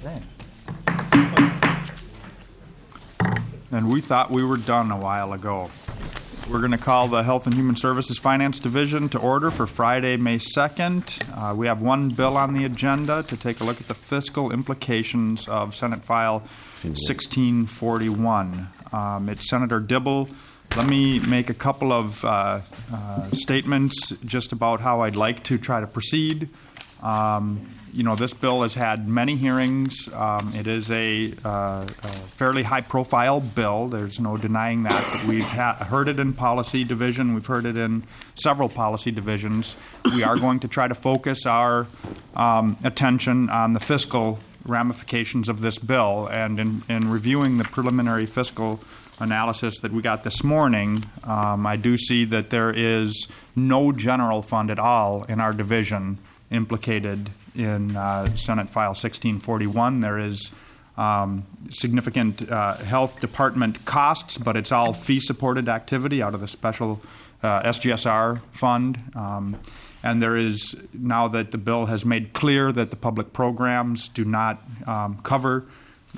Okay. And we thought we were done a while ago. We're going to call the Health and Human Services Finance Division to order for Friday, May 2nd. We have one bill on the agenda to take a look at the fiscal implications of Senate File 1641. It's Senator Dibble. Let me make a couple of statements just about how I'd like to try to proceed. This bill has had many hearings. It is a fairly high-profile bill. There's no denying that. But we've heard it in policy division. We've heard it in several policy divisions. We are going to try to focus our attention on the fiscal ramifications of this bill. And in reviewing the preliminary fiscal analysis that we got this morning, I do see that there is no general fund at all in our division implicated in Senate File 1641. There is significant health department costs, but it's all fee-supported activity out of the special SGSR fund. And there is, now that the bill has made clear that the public programs do not cover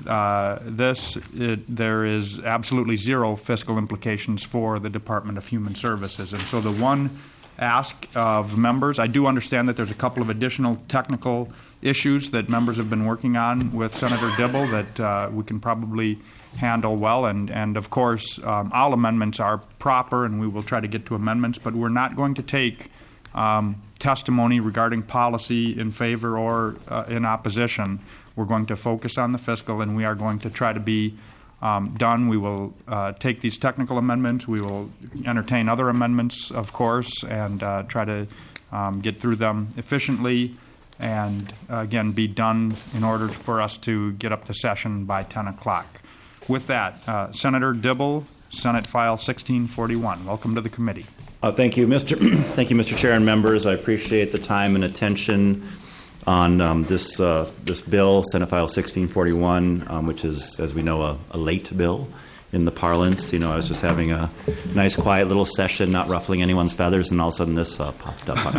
this, there is absolutely zero fiscal implications for the Department of Human Services. And so the one ask of members, I do understand that there's a couple of additional technical issues that members have been working on with Senator Dibble that we can probably handle well. And of course, all amendments are proper, and we will try to get to amendments, but we're not going to take testimony regarding policy in favor or in opposition. We're going to focus on the fiscal, and we are going to try to be done. We will take these technical amendments. We will entertain other amendments, of course, and try to get through them efficiently and, again, be done in order for us to get up to session by 10 o'clock. With that, Senator Dibble, Senate File 1641. Welcome to the committee. Thank you, Mr. Chair and members. I appreciate the time and attention on this bill, Senate File 1641, which is, as we know, a late bill in the parlance. I was just having a nice, quiet little session, not ruffling anyone's feathers, and all of a sudden this popped up.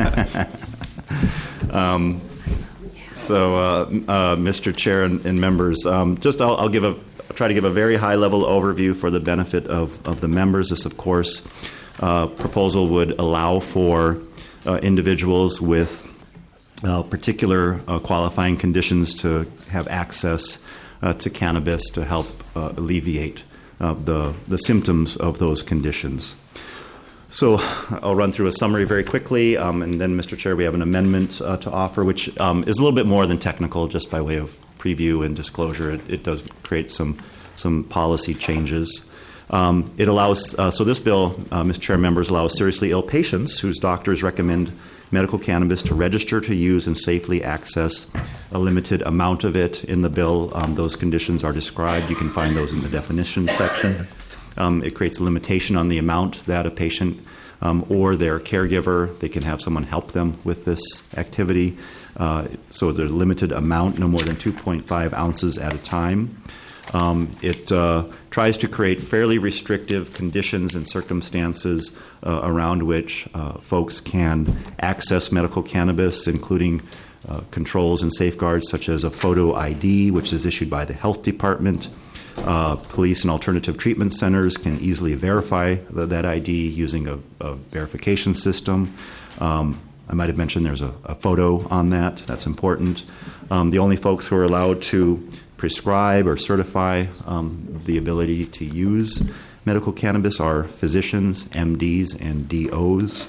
Mr. Chair and members, I'll try to give a very high-level overview for the benefit of the members. This, of course, proposal would allow for individuals with particular qualifying conditions to have access to cannabis to help alleviate the symptoms of those conditions. So I'll run through a summary very quickly, and then, Mr. Chair, we have an amendment to offer, which is a little bit more than technical, just by way of preview and disclosure. It does create some policy changes. It allows, so this bill, Mr. Chair, members, allows seriously ill patients whose doctors recommend medical cannabis to register to use and safely access a limited amount of it. In the bill, those conditions are described. You can find those in the definitions section. It creates a limitation on the amount that a patient or their caregiver, they can have someone help them with this activity. So there's a limited amount, no more than 2.5 ounces at a time. It tries to create fairly restrictive conditions and circumstances around which folks can access medical cannabis, including controls and safeguards such as a photo ID, which is issued by the health department. Police and alternative treatment centers can easily verify that ID using a verification system. I might have mentioned there's a photo on that. That's important. The only folks who are allowed to prescribe or certify the ability to use medical cannabis are physicians, MDs, and DOs.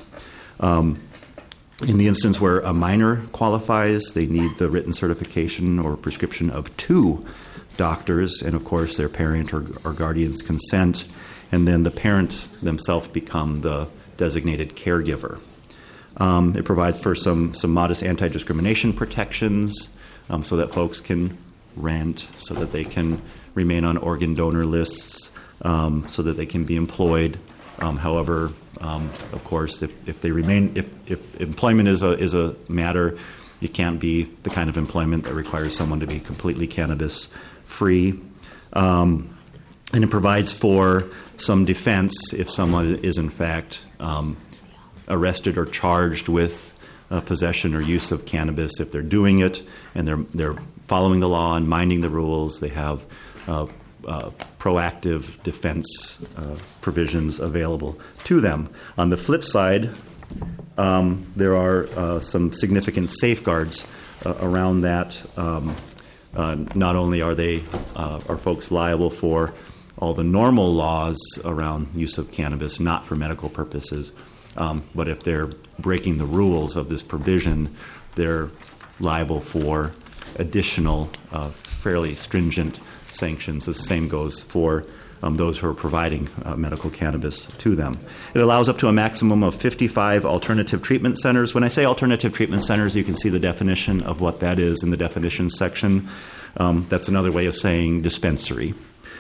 In the instance where a minor qualifies, they need the written certification or prescription of 2 doctors, and of course their parent or guardian's consent, and then the parents themselves become the designated caregiver. It provides for some modest anti-discrimination protections so that folks can rent, so that they can remain on organ donor lists, so that they can be employed. However, of course, if employment is a matter, it can't be the kind of employment that requires someone to be completely cannabis free. And it provides for some defense if someone is in fact arrested or charged with possession or use of cannabis. If they're doing it and they're following the law and minding the rules, they have proactive defense provisions available to them. On the flip side, there are some significant safeguards around that. Not only are folks liable for all the normal laws around use of cannabis, not for medical purposes, but if they're breaking the rules of this provision, they're liable for additional, fairly stringent sanctions. The same goes for those who are providing medical cannabis to them. It allows up to a maximum of 55 alternative treatment centers. When I say alternative treatment centers, you can see the definition of what that is in the definitions section. That's another way of saying dispensary.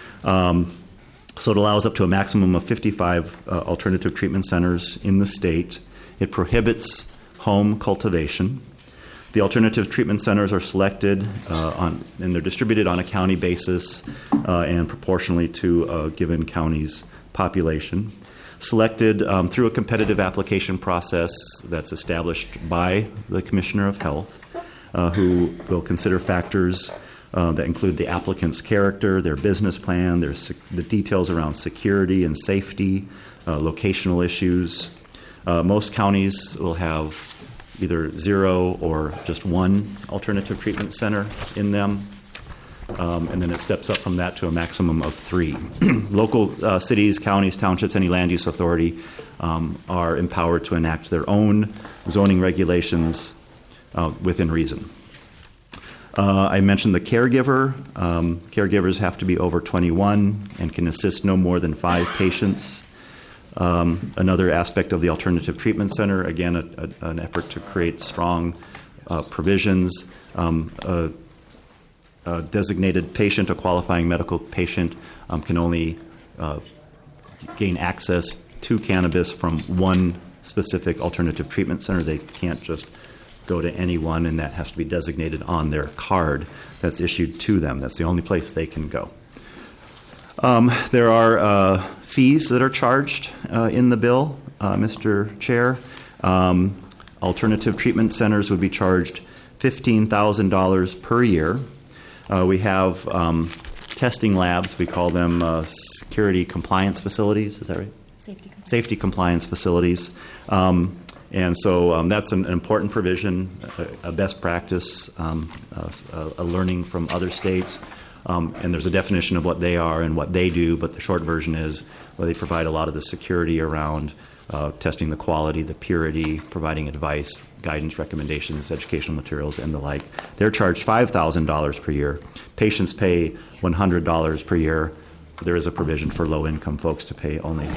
So it allows up to a maximum of 55 alternative treatment centers in the state. It prohibits home cultivation. The alternative treatment centers are selected and they're distributed on a county basis and proportionally to a given county's population. Selected through a competitive application process that's established by the Commissioner of Health, who will consider factors that include the applicant's character, their business plan, the details around security and safety, locational issues. Most counties will have either 0 or just 1 alternative treatment center in them, and then it steps up from that to a maximum of 3. Local cities, counties, townships, any land use authority are empowered to enact their own zoning regulations within reason. I mentioned the caregiver. Caregivers have to be over 21 and can assist no more than 5 patients. Another aspect of the alternative treatment center, again, an effort to create strong provisions. A designated patient, a qualifying medical patient, can only gain access to cannabis from one specific alternative treatment center. They can't just go to any one, and that has to be designated on their card that's issued to them. That's the only place they can go. There are fees that are charged in the bill, Mr. Chair. Alternative treatment centers would be charged $15,000 per year. We have testing labs. We call them security compliance facilities. Is that right? Safety compliance facilities. And so that's an important provision, a best practice, a learning from other states. And there's a definition of what they are and what they do, but the short version is they provide a lot of the security around testing the quality, the purity, providing advice, guidance, recommendations, educational materials, and the like. They're charged $5,000 per year. Patients pay $100 per year. There is a provision for low-income folks to pay only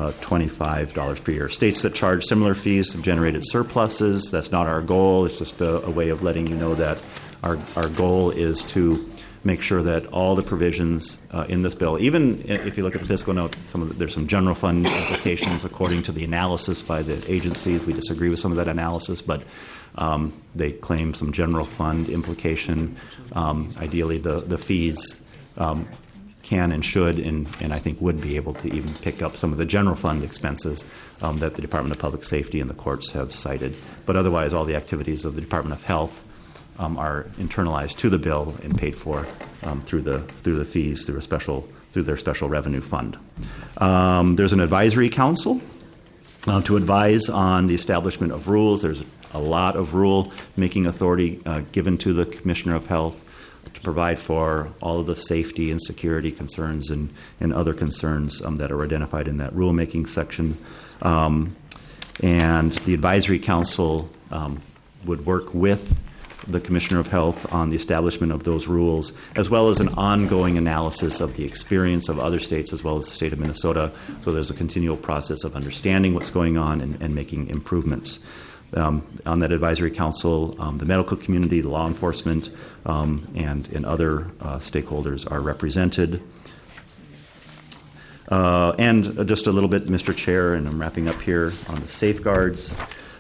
$25 per year. States that charge similar fees have generated surpluses. That's not our goal. It's just a way of letting you know that our goal is to make sure that all the provisions in this bill, even if you look at the fiscal note, there's some general fund implications according to the analysis by the agencies. We disagree with some of that analysis, but they claim some general fund implication. Ideally, the fees can and should and I think would be able to even pick up some of the general fund expenses that the Department of Public Safety and the courts have cited. But otherwise, all the activities of the Department of Health are internalized to the bill and paid for through the fees through their special revenue fund. There's an advisory council to advise on the establishment of rules. There's a lot of rule-making authority given to the Commissioner of Health to provide for all of the safety and security concerns and other concerns that are identified in that rulemaking section. And the advisory council would work with the Commissioner of Health on the establishment of those rules, as well as an ongoing analysis of the experience of other states as well as the state of Minnesota. So there's a continual process of understanding what's going on and making improvements. On that advisory council, the medical community, the law enforcement, and other stakeholders are represented. And just a little bit, Mr. Chair, and I'm wrapping up here on the safeguards.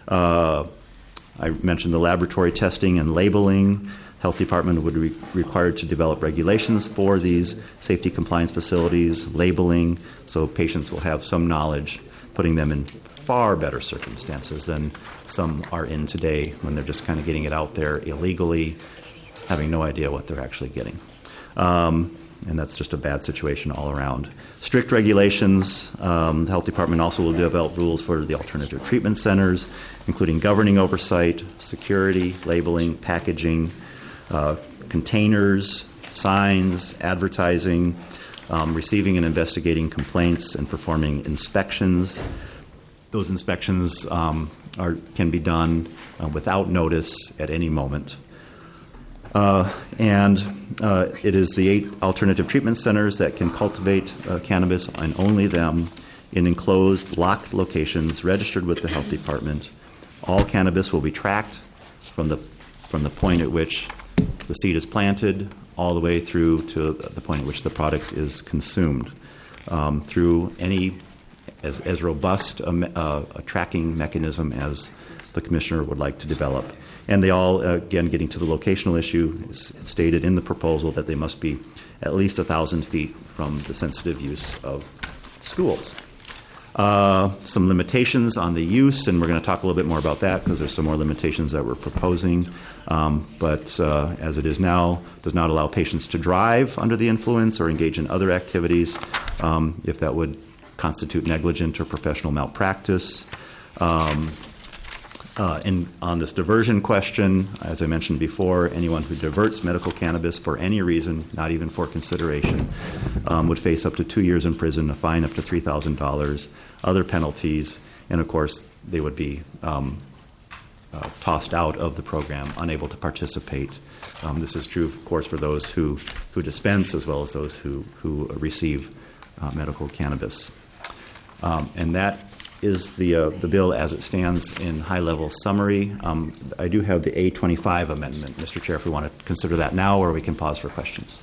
I mentioned the laboratory testing and labeling. Health Department would be required to develop regulations for these safety compliance facilities, labeling, so patients will have some knowledge, putting them in far better circumstances than some are in today when they're just kind of getting it out there illegally, having no idea what they're actually getting. And that's just a bad situation all around. Strict regulations. The Health Department also will develop rules for the alternative treatment centers, including governing oversight, security, labeling, packaging, containers, signs, advertising, receiving and investigating complaints, and performing inspections. Those inspections can be done without notice at any moment. And it is the 8 alternative treatment centers that can cultivate cannabis, and only them, in enclosed, locked locations registered with the Health Department. All cannabis will be tracked from the point at which the seed is planted all the way through to the point at which the product is consumed, through any as robust a tracking mechanism as the Commissioner would like to develop. And they all, again, getting to the locational issue, is stated in the proposal that they must be at least 1,000 feet from the sensitive use of schools. Some limitations on the use, and we're going to talk a little bit more about that because there's some more limitations that we're proposing. But as it is now, does not allow patients to drive under the influence or engage in other activities if that would constitute negligent or professional malpractice. And on this diversion question, as I mentioned before, anyone who diverts medical cannabis for any reason, not even for consideration, would face up to 2 years in prison, a fine up to $3,000, other penalties, and of course they would be tossed out of the program, unable to participate. This is true, of course, for those who dispense as well as those who receive medical cannabis. And that is the bill as it stands in high-level summary. I do have the A25 amendment, Mr. Chair, if we want to consider that now, or we can pause for questions.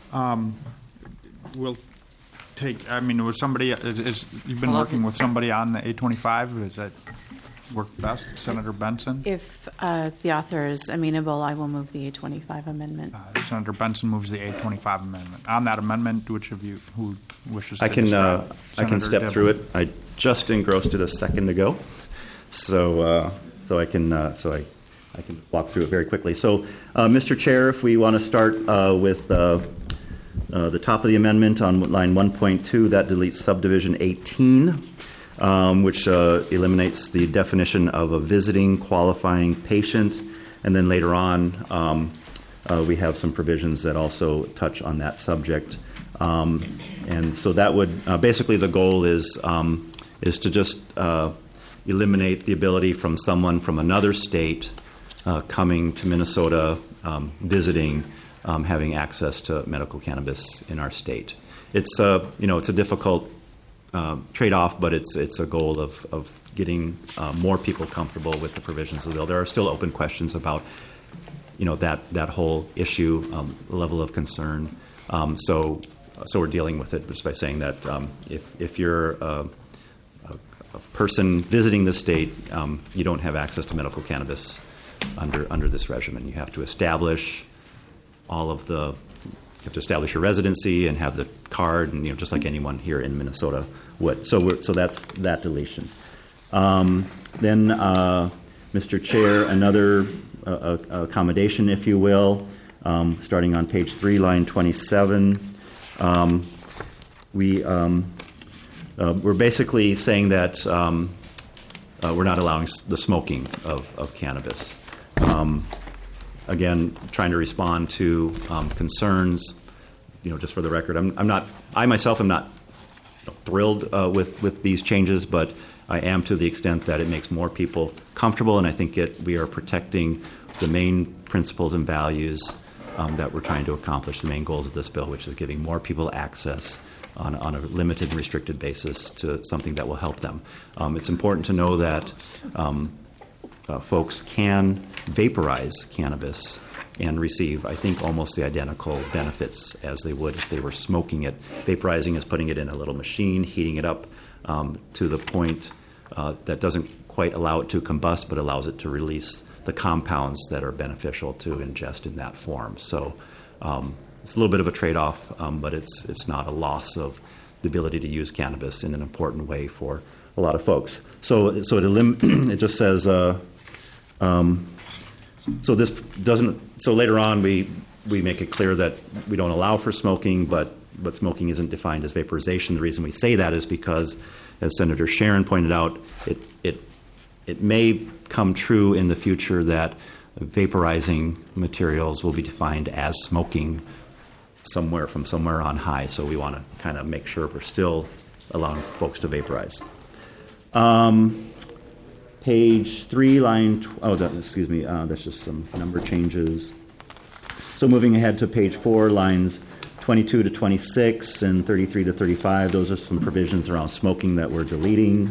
We'll take, was somebody, you've been working with somebody on the A25? Does that work best? Senator Benson? If the author is amenable, I will move the A25 amendment. Senator Benson moves the A25 amendment. On that amendment, which of you who wishes to I can step Dibble. through it. I just engrossed it a second ago, so I can walk through it very quickly. So, Mr. Chair, if we want to start with the top of the amendment on line 1.2, that deletes subdivision 18, which eliminates the definition of a visiting qualifying patient, and then later on we have some provisions that also touch on that subject. And so that would basically, the goal is to just eliminate the ability from someone from another state coming to Minnesota, visiting, having access to medical cannabis in our state. It's it's a difficult trade-off, but it's a goal of getting more people comfortable with the provisions of the bill. There are still open questions about that whole issue, level of concern. So we're dealing with it just by saying that if you're a person visiting the state, you don't have access to medical cannabis under this regimen. You have to establish you have to establish your residency and have the card, and just like anyone here in Minnesota would. So that's that deletion. Then, Mr. Chair, another accommodation, if you will, starting on page 3, line 27. We're basically saying that we're not allowing the smoking of cannabis. Again, trying to respond to concerns. Just for the record, I myself am not thrilled with these changes, but I am to the extent that it makes more people comfortable, and I think we are protecting the main principles and values that we're trying to accomplish, the main goals of this bill, which is giving more people access on a limited and restricted basis to something that will help them. It's important to know that folks can vaporize cannabis and receive, I think, almost the identical benefits as they would if they were smoking it. Vaporizing is putting it in a little machine, heating it up to the point that doesn't quite allow it to combust, but allows it to release the compounds that are beneficial to ingest in that form. So it's a little bit of a trade-off, but it's not a loss of the ability to use cannabis in an important way for a lot of folks. So it it just says. So this doesn't. So later on, we make it clear that we don't allow for smoking, but smoking isn't defined as vaporization. The reason we say that is because, as Senator Sharon pointed out, it may come true in the future that vaporizing materials will be defined as smoking somewhere on high. So we want to kind of make sure we're still allowing folks to vaporize. Page 3, line, that's just some number changes. So moving ahead to page 4, lines 22 to 26 and 33 to 35, those are some provisions around smoking that we're deleting.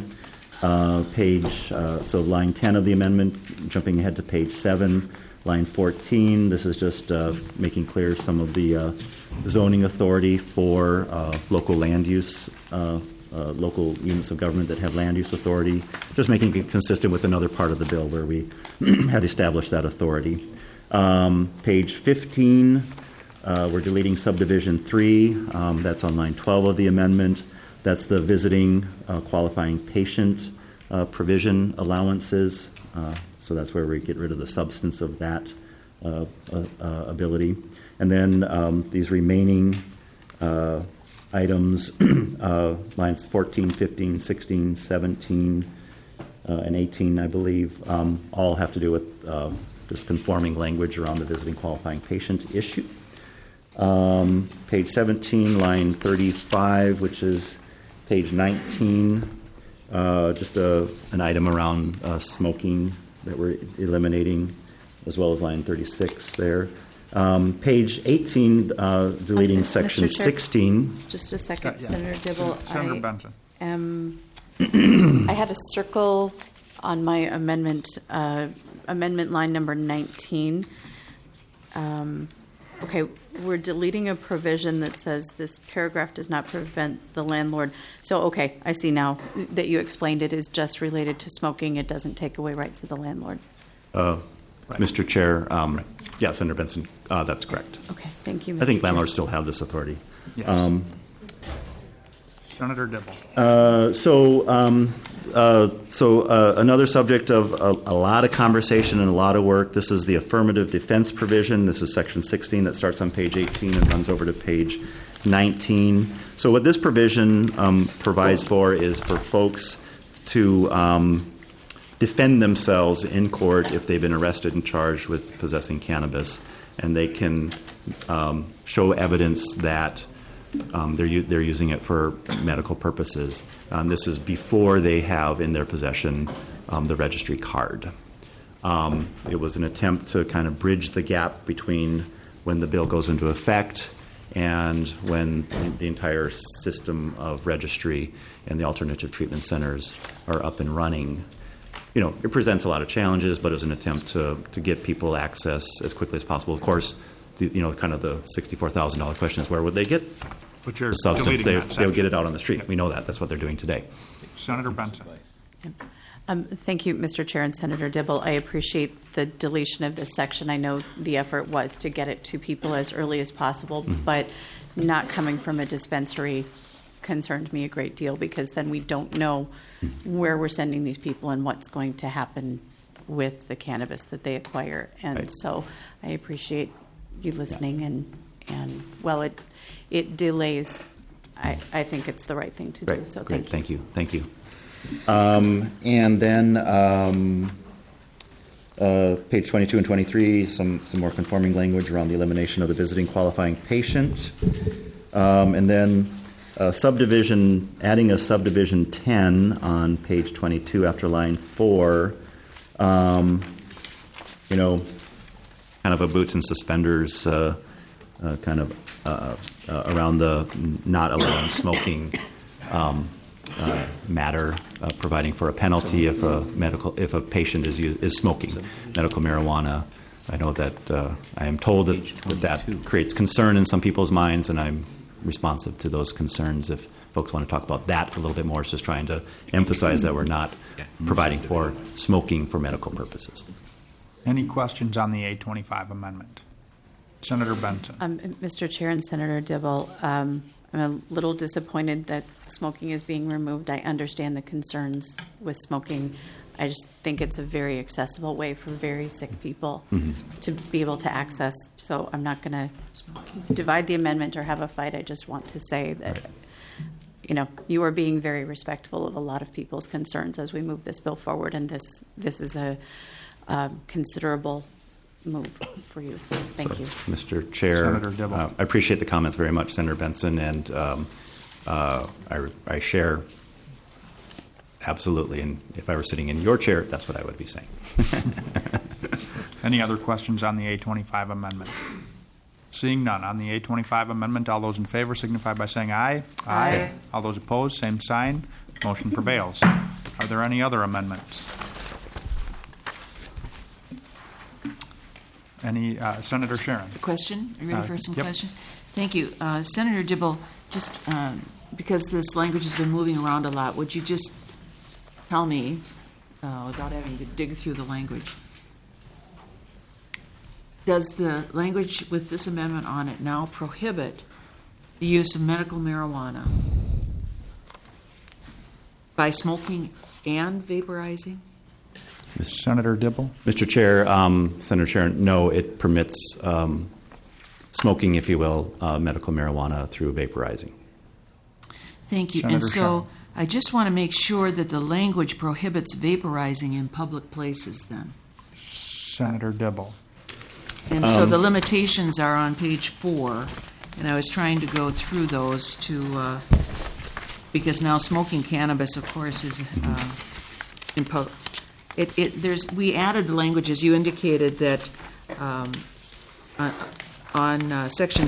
So line 10 of the amendment, jumping ahead to page 7, line 14, this is just making clear some of the zoning authority for local land use local units of government that have land use authority, just making it consistent with another part of the bill where we had established that authority. Page 15, we're deleting subdivision 3. That's on line 12 of the amendment. That's the visiting qualifying patient provision allowances. So that's where we get rid of the substance of that ability. And then these remaining items, lines 14, 15, 16, 17, and 18, I believe, all have to do with this conforming language around the visiting qualifying patient issue. Page 17, line 35, which is page 19, just an item around smoking that we're eliminating, as well as line 36 there. Page 18, deleting section 16. Just a second, yeah. Senator Dibble. Senator Benson. I had a circle on my amendment, amendment line number 19. Okay, we're deleting a provision that says this paragraph does not prevent the landlord. So, okay, I see now that you explained it is just related to smoking. It doesn't take away rights of the landlord. Right. Mr. Chair, yeah, Senator Benson, that's correct. Okay, thank you, Mr. I think Chair. landlords still have this authority. Yes. Senator Dibble. Another subject of a lot of conversation and a lot of work. This is the affirmative defense provision. This is section 16 that starts on page 18 and runs over to page 19. So what this provision provides for is for folks to defend themselves in court if they've been arrested and charged with possessing cannabis, and they can show evidence that they're using it for medical purposes. This is before they have in their possession the registry card. It was an attempt to kind of bridge the gap between when the bill goes into effect and when the entire system of registry and the alternative treatment centers are up and running. You know, it presents a lot of challenges, but it was an attempt to get people access as quickly as possible. Of course, kind of the $64,000 question is where would they get But you're the substance? deleting that They would get section. it out on the street. We know that. That's what they're doing today. Senator Benson. Thank you, Mr. Chair and Senator Dibble. I appreciate the deletion of this section. I know the effort was to get it to people as early as possible, but not coming from a dispensary concerned me a great deal, because then we don't know where we're sending these people and what's going to happen with the cannabis that they acquire. And Right. so I appreciate you listening, and while it delays, I think it's the right thing to do. Right. So Great. thank you. Thank you. And then page 22 and 23, some more conforming language around the elimination of the visiting qualifying patient. And then adding a subdivision 10 on page 22 after line 4. Kind of a boots and suspenders kind of around the not allowing smoking matter, providing for a penalty if a patient is smoking medical marijuana. I know that I am told that creates concern in some people's minds, and I'm responsive to those concerns. If folks want to talk about that a little bit more, it's just trying to emphasize that we're not providing for smoking for medical purposes. Any questions on the 825 amendment? Senator Benson. Mr. Chair and Senator Dibble, I'm a little disappointed that smoking is being removed. I understand the concerns with smoking. I just think it's a very accessible way for very sick people to be able to access. So I'm not going to divide the amendment or have a fight. I just want to say that, you are being very respectful of a lot of people's concerns as we move this bill forward, and this is a considerable move for you. So thank you. Mr. Chair, Senator Dibble. I appreciate the comments very much, Senator Benson, and I share absolutely. And if I were sitting in your chair, that's what I would be saying. Any other questions on the A25 amendment? Seeing none on the A25 amendment, all those in favor signify by saying aye. Aye. All those opposed, same sign. Motion prevails. Are there any other amendments? Any, Senator Sharon? Question? Are you ready for some Yep. questions? Thank you. Senator Dibble, just because this language has been moving around a lot, would you just tell me, without having to dig through the language, does the language with this amendment on it now prohibit the use of medical marijuana by smoking and vaporizing? Senator Dibble? Mr. Chair, Senator Sharon, no, it permits smoking, if you will, medical marijuana through vaporizing. Thank you. Senator And so Sharon. I just want to make sure that the language prohibits vaporizing in public places then. Senator Dibble? And so the limitations are on page 4, and I was trying to go through those to, because now smoking cannabis, of course, is in public. We added the language, as you indicated, that on section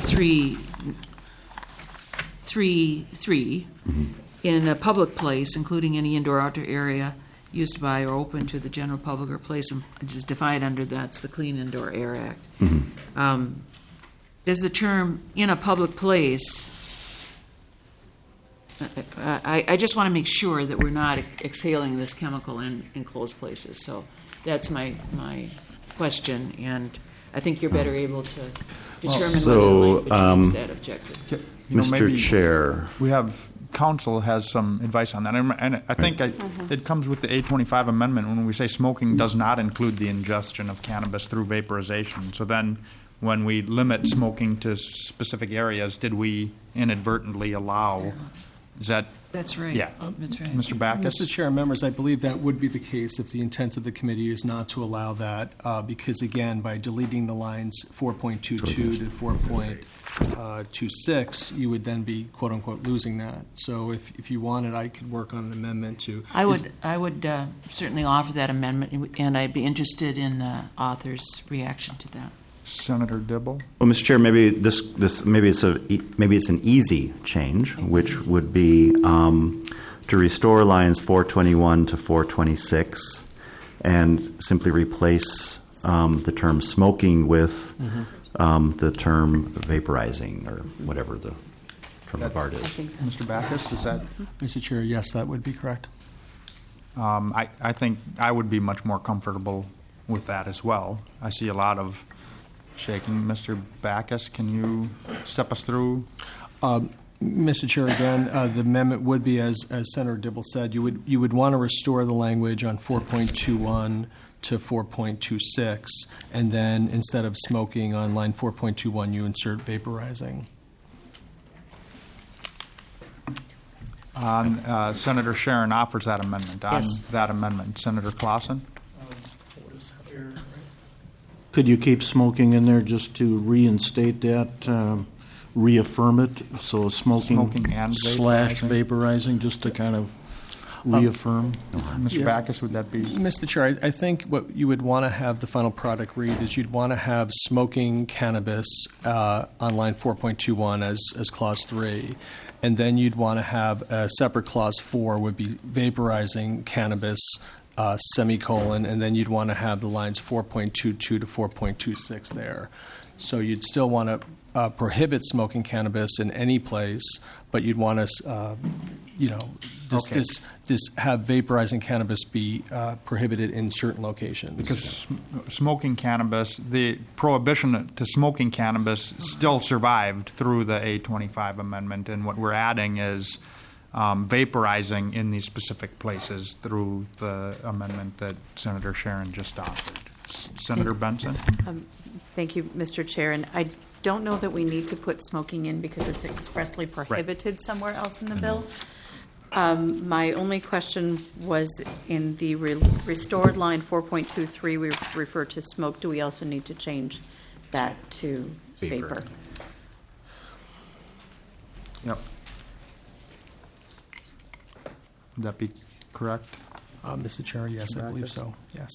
3.3, in a public place, including any indoor or outdoor area used by or open to the general public or place, is defined under that's the Clean Indoor Air Act. Does the term "in a public place"? I just want to make sure that we're not exhaling this chemical in enclosed places. So that's my question, and I think you're better able to determine whether the language meets that objective. Mr. Chair. We have, council has some advice on that. And I think it comes with the A25 amendment when we say smoking does not include the ingestion of cannabis through vaporization. So then when we limit smoking to specific areas, did we inadvertently allow, is that? That's right. Yeah. That's right. Mr. Backus? Mr. Chair, members, I believe that would be the case if the intent of the committee is not to allow that, because again, by deleting the lines 4.22 to 4.26, you would then be "quote unquote" losing that. So if you wanted, I could work on an amendment to. I would certainly offer that amendment, and I'd be interested in the author's reaction to that. Senator Dibble? Well, Mr. Chair, maybe maybe it's an easy change, which would be to restore lines 421 to 426, and simply replace the term "smoking" with the term "vaporizing" or whatever the term of art is. Mr. Backus, is that? Mr. Chair, yes, that would be correct. I think I would be much more comfortable with that as well. I see a lot of shaking. Mr. Backus, can you step us through? Mr. Chair, again, the amendment would be, as Senator Dibble said, you would want to restore the language on 4.21 to 4.26, and then instead of smoking on line 4.21, you insert vaporizing. Senator Sharon offers that amendment. Yes. On that amendment, Senator Clausen? Could you keep smoking in there just to reinstate that, reaffirm it? So Smoking and slash vaporizing, just to kind of reaffirm? Mr. Backus, would that be? Mr. Chair, I think what you would want to have the final product read is you'd want to have smoking cannabis on line 4.21 as clause 3, and then you'd want to have a separate clause 4 would be vaporizing cannabis, semicolon, and then you'd want to have the lines 4.22 to 4.26 there. So you'd still want to prohibit smoking cannabis in any place, but you'd want to Okay. have vaporizing cannabis be prohibited in certain locations. Because smoking cannabis, the prohibition to smoking cannabis still survived through the A25 amendment, and what we're adding is vaporizing in these specific places through the amendment that Senator Sharon just offered. Senator Benson? Thank you, Mr. Chair. And I don't know that we need to put smoking in because it's expressly prohibited somewhere else in the bill. My only question was in the restored line 4.23, we refer to smoke. Do we also need to change that to vapor? Yep. Would that be correct? Mr. Chair, yes, I believe so. Yes.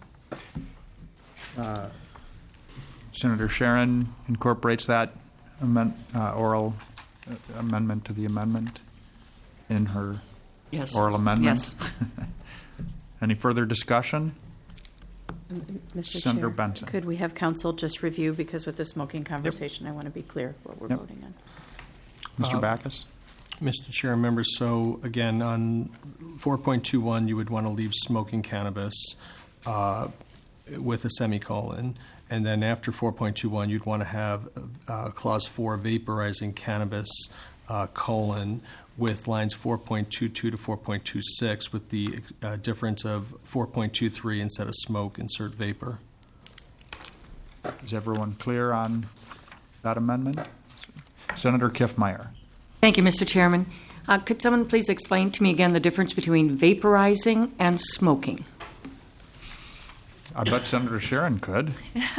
Senator Sharon incorporates that oral amendment to the amendment in her Yes. oral amendment. Yes. Any further discussion? Mr. Senator Chair, Benson. could we have council just review, because with the smoking conversation, I want to be clear what we're Yep. voting on. Mr. Backus? Mr. Chair, members, so again, on 4.21, you would want to leave smoking cannabis with a semicolon. And then after 4.21, you'd want to have clause 4, vaporizing cannabis, colon, with lines 4.22 to 4.26, with the difference of 4.23 instead of smoke, insert vapor. Is everyone clear on that amendment? Senator Kiffmeyer. Thank you, Mr. Chairman. Could someone please explain to me again the difference between vaporizing and smoking? I bet Senator Sharon could.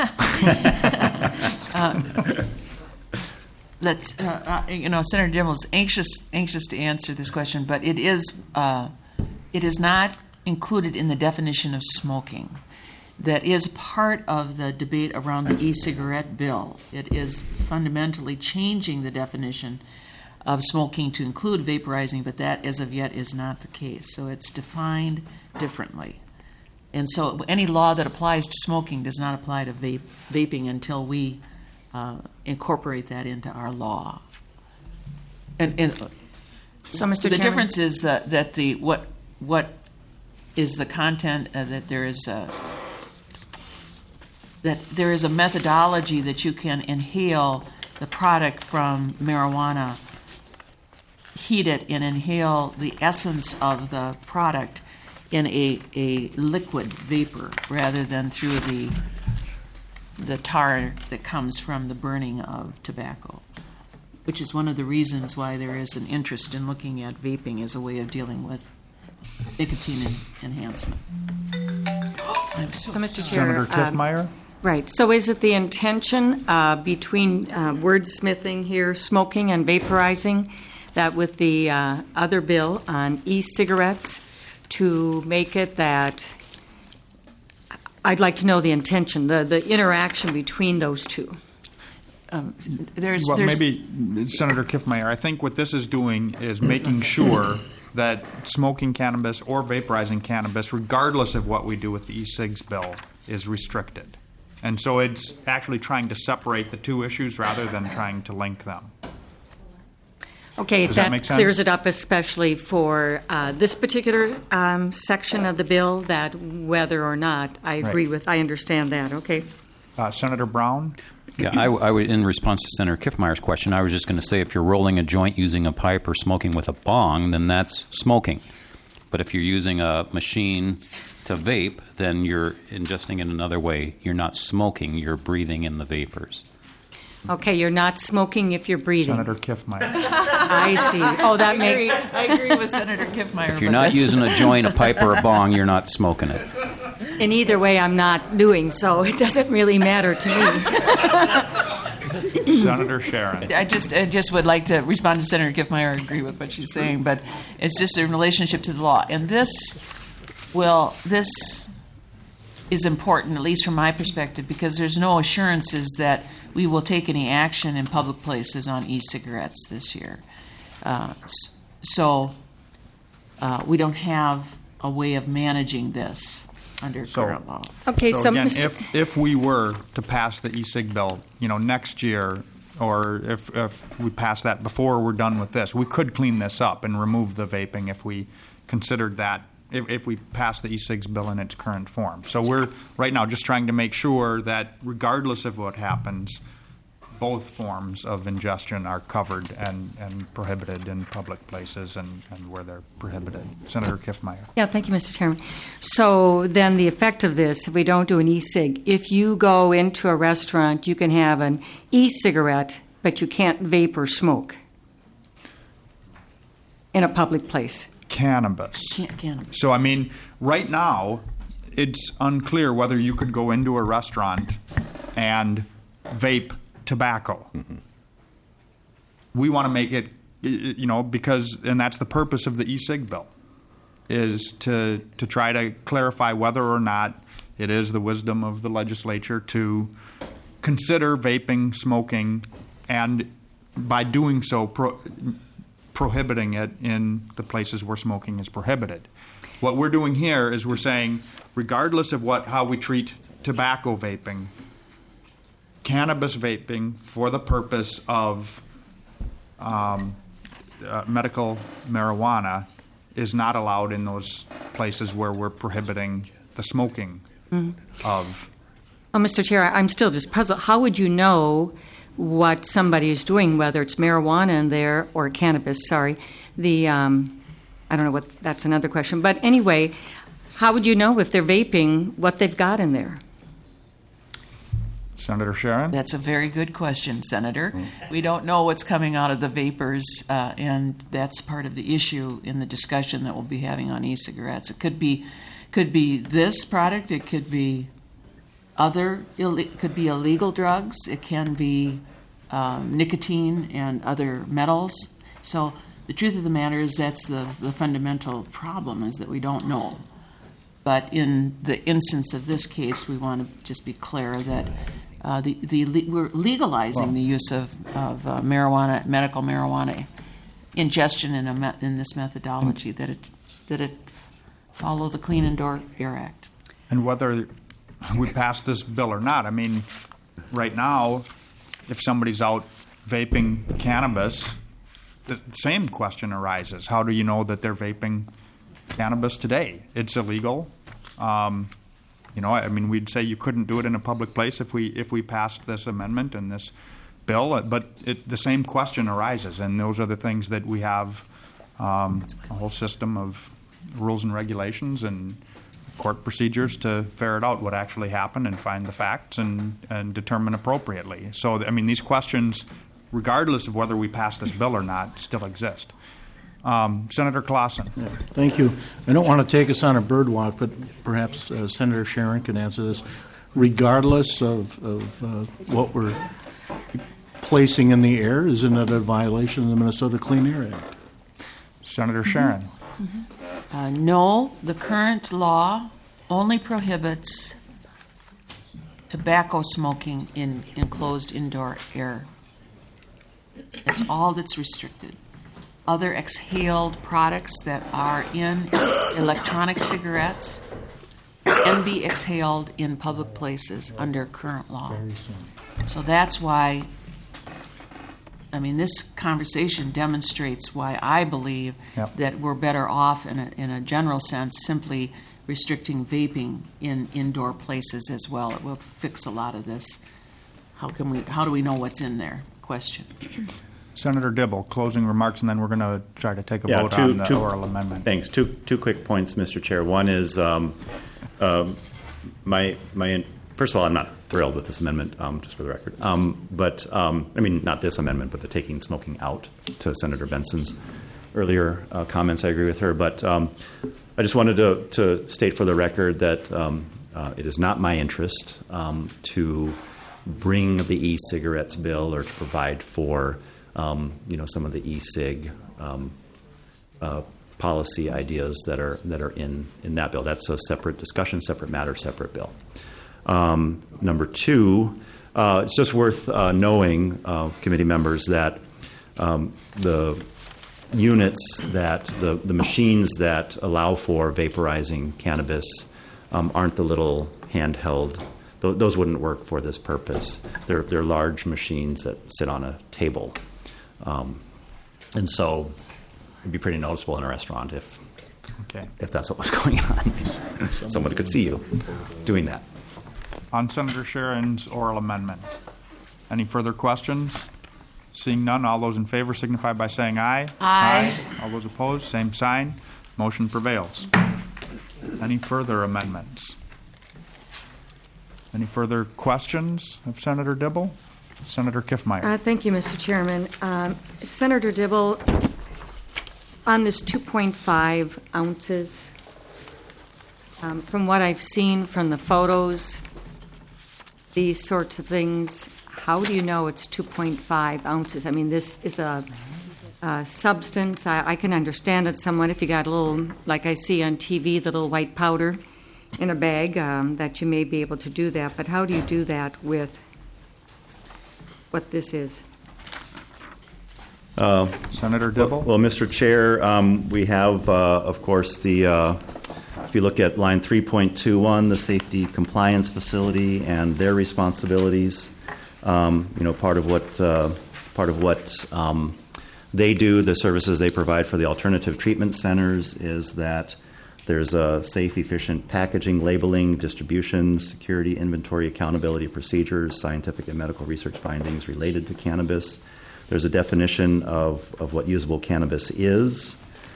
Senator Dibble is anxious to answer this question, but it is not included in the definition of smoking. That is part of the debate around the e-cigarette bill. It is fundamentally changing the definition of smoking to include vaporizing, but that as of yet is not the case. So it's defined differently. And so any law that applies to smoking does not apply to vaping until we incorporate that into our law. And So, Mr. the Chairman, difference is that the what is the content, that there is a methodology that you can inhale the product from marijuana, heat it, and inhale the essence of the product in a liquid vapor rather than through the tar that comes from the burning of tobacco, which is one of the reasons why there is an interest in looking at vaping as a way of dealing with nicotine enhancement. so Mr. Chair, Senator Kiffmeyer? right. So is it the intention between wordsmithing here, smoking and vaporizing, that with the other bill on e-cigarettes, to make it that, I'd like to know the intention, the interaction between those two. Maybe, Senator Kiffmeyer, I think what this is doing is making sure that smoking cannabis or vaporizing cannabis, regardless of what we do with the e-cigs bill, is restricted. And so it's actually trying to separate the two issues rather than trying to link them. Okay, Does that that make sense? clears it up, especially for this particular section of the bill, that whether or not I agree Right. with, I understand that, okay? Senator Brown? Yeah, I would, in response to Senator Kiffmeyer's question, I was just going to say if you're rolling a joint using a pipe or smoking with a bong, then that's smoking. But if you're using a machine to vape, then you're ingesting it another way. You're not smoking, you're breathing in the vapors. Okay, you're not smoking if you're breathing. Senator Kiffmeyer. I see. Oh, that makes... I agree with Senator Kiffmeyer. If you're not using a joint, a pipe, or a bong, you're not smoking it. In either way, I'm not doing, so it doesn't really matter to me. Senator Sharon. I just would like to respond to Senator Kiffmeyer. I agree with what she's saying, but it's just in relationship to the law. And this is important, at least from my perspective, because there's no assurances that we will take any action in public places on e-cigarettes this year. So we don't have a way of managing this under current law. Okay, So so again, Mr. if we were to pass the e-cig bill, next year, or if we pass that before we're done with this. We could clean this up and remove the vaping if we considered that, if we pass the e-cigs bill in its current form. So we're right now just trying to make sure that regardless of what happens, both forms of ingestion are covered and prohibited in public places and where they're prohibited. Senator Kiffmeyer. Yeah, thank you, Mr. Chairman. So then the effect of this, if we don't do an e-cig, if you go into a restaurant, you can have an e-cigarette, but you can't vape or smoke in a public place. Cannabis. Cannabis. So, I mean, right now, it's unclear whether you could go into a restaurant and vape tobacco. Mm-hmm. We want to make it, because, and that's the purpose of the e-cig bill, is to try to clarify whether or not it is the wisdom of the legislature to consider vaping, smoking, and by doing so, prohibiting it in the places where smoking is prohibited. What we're doing here is we're saying, regardless of how we treat tobacco vaping, cannabis vaping for the purpose of medical marijuana is not allowed in those places where we're prohibiting the smoking of. Oh, Mr. Chair, I'm still just puzzled. How would you know what somebody is doing, whether it's marijuana in there or cannabis? Sorry. I don't know what, that's another question. But anyway, how would you know if they're vaping what they've got in there? Senator Sharon? That's a very good question, Senator. We don't know what's coming out of the vapors, and that's part of the issue in the discussion that we'll be having on e-cigarettes. It could be this product. It could be illegal drugs. It can be nicotine and other metals. So the truth of the matter is that's the fundamental problem, is that we don't know. But in the instance of this case, we want to just be clear that we're legalizing the use of marijuana, medical marijuana ingestion in this methodology, that it follow the Clean Indoor Air Act. And whether we pass this bill or not, I mean, right now, if somebody's out vaping cannabis, the same question arises. How do you know that they're vaping cannabis today? It's illegal. We'd say you couldn't do it in a public place if we passed this amendment and this bill, but the same question arises, and those are the things that we have a whole system of rules and regulations and court procedures to ferret out what actually happened and find the facts and determine appropriately. So, these questions, regardless of whether we pass this bill or not, still exist. Senator Clausen. Yeah, thank you. I don't want to take us on a bird walk, but perhaps Senator Sharon can answer this. Regardless of what we're placing in the air, isn't it a violation of the Minnesota Clean Air Act? Senator Sharon. Mm-hmm. No, the current law only prohibits tobacco smoking in enclosed indoor air. That's all that's restricted. Other exhaled products that are in electronic cigarettes can be exhaled in public places under current law. So that's why, this conversation demonstrates why I believe that we're better off in a general sense simply restricting vaping in indoor places as well. It will fix a lot of this. How do we know what's in there? Question. Senator Dibble, closing remarks, and then we're going to try to take a vote on the oral amendment. Thanks. Two quick points, Mr. Chair. One is first of all, I'm not thrilled with this amendment, just for the record. Not this amendment, but the taking smoking out, to Senator Benson's earlier comments. I agree with her. But I just wanted to state for the record that it is not my interest to bring the e-cigarettes bill or to provide for some of the e-cig policy ideas that are in that bill. That's a separate discussion, separate matter, separate bill. Number two, it's just worth knowing, committee members, that the units the machines that allow for vaporizing cannabis aren't the little handheld those wouldn't work for this purpose. They're large machines that sit on a table. And so it'd be pretty noticeable in a restaurant if that's what was going on. Someone could see you doing that. On Senator Sharon's oral amendment, any further questions? Seeing none, all those in favor signify by saying aye. Aye. All those opposed, same sign. Motion prevails. Any further amendments? Any further questions of Senator Dibble? Senator Kiffmeyer. Thank you, Mr. Chairman. Senator Dibble, on this 2.5 ounces, from what I've seen from the photos, these sorts of things, how do you know it's 2.5 ounces? I mean, this is a substance. I can understand it somewhat if you got a little, like I see on TV, the little white powder in a bag, that you may be able to do that. But how do you do that with what this is? Senator Dibble. Well, Mr. Chair, we have, of course, if you look at line 3.21, the safety compliance facility and their responsibilities. Part of what they do, the services they provide for the alternative treatment centers, is that there's safe, efficient packaging, labeling, distribution, security, inventory, accountability procedures, scientific and medical research findings related to cannabis. There's a definition of what usable cannabis is,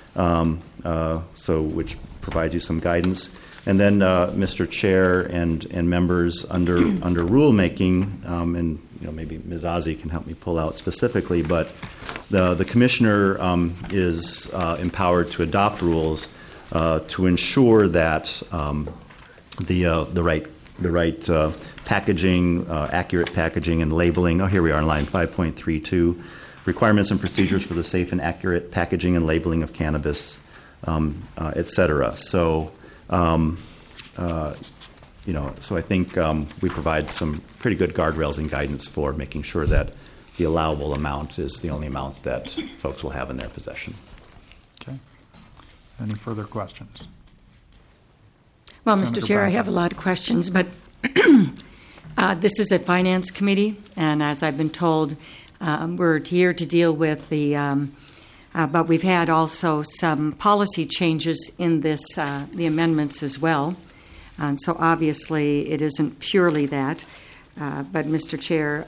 which provides you some guidance. And then, Mr. Chair and members, under rulemaking, and maybe Ms. Ozzie can help me pull out specifically, but the commissioner is empowered to adopt rules to ensure that the right packaging, accurate packaging and labeling. Oh, here we are in line 5.32. Requirements and procedures for the safe and accurate packaging and labeling of cannabis, et cetera. So, so I think we provide some pretty good guardrails and guidance for making sure that the allowable amount is the only amount that folks will have in their possession. Okay. Any further questions? Well, Senator Mr. Chair, Benson. I have a lot of questions, but this is a finance committee, and as I've been told, we're here to deal with but we've had also some policy changes in the amendments as well. And so obviously it isn't purely that. But, Mr. Chair,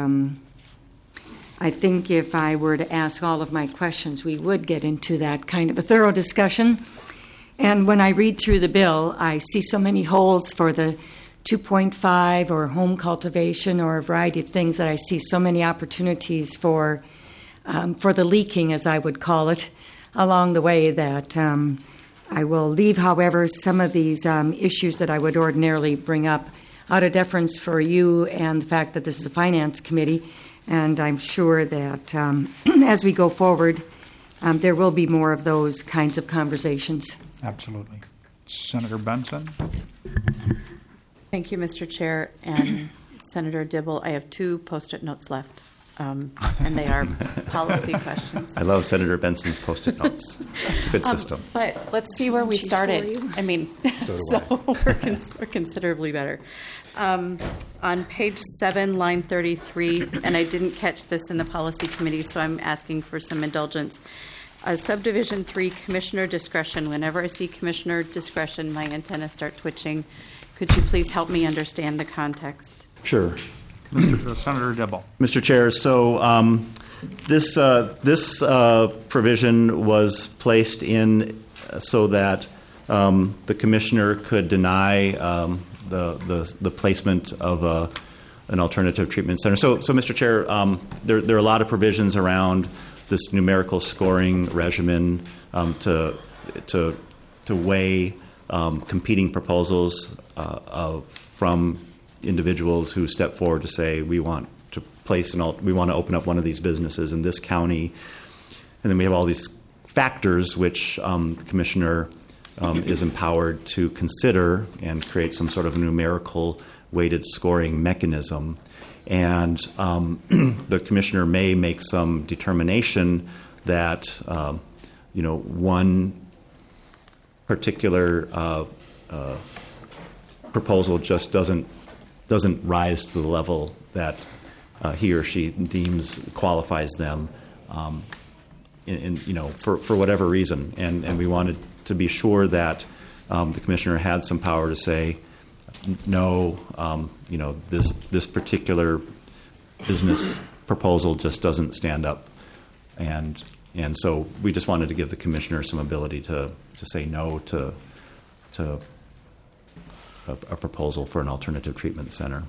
I think if I were to ask all of my questions, we would get into that kind of a thorough discussion. And when I read through the bill, I see so many holes for the 2.5 or home cultivation or a variety of things that I see so many opportunities for the leaking, as I would call it, along the way that I will leave, however, some of these issues that I would ordinarily bring up out of deference for you and the fact that this is a finance committee. And I'm sure that as we go forward, there will be more of those kinds of conversations. Absolutely. Senator Benson. Thank you, Mr. Chair. And Senator Dibble, I have 2 Post-it notes left, and they are policy questions. I love Senator Benson's Post-it notes. It's a good system. But let's see where we She's started. for you. I mean, we're considerably better. On page 7, line 33, and I didn't catch this in the policy committee, so I'm asking for some indulgence. Subdivision 3, commissioner discretion. Whenever I see commissioner discretion, my antennas start twitching. Could you please help me understand the context? Sure. Senator Dibble. Mr. Chair, so this provision was placed in so that the commissioner could deny the placement of an alternative treatment center. So Mr. Chair, there are a lot of provisions around this numerical scoring regimen to weigh competing proposals from individuals who step forward to say we want to open up one of these businesses in this county, and then we have all these factors which the commissioner is empowered to consider and create some sort of numerical weighted scoring mechanism. And the commissioner may make some determination that one particular proposal just doesn't doesn't rise to the level that he or she deems qualifies them, for whatever reason. And we wanted to be sure that the commissioner had some power to say, no, this particular business proposal just doesn't stand up, and so we just wanted to give the commissioner some ability to say no to a proposal for an alternative treatment center,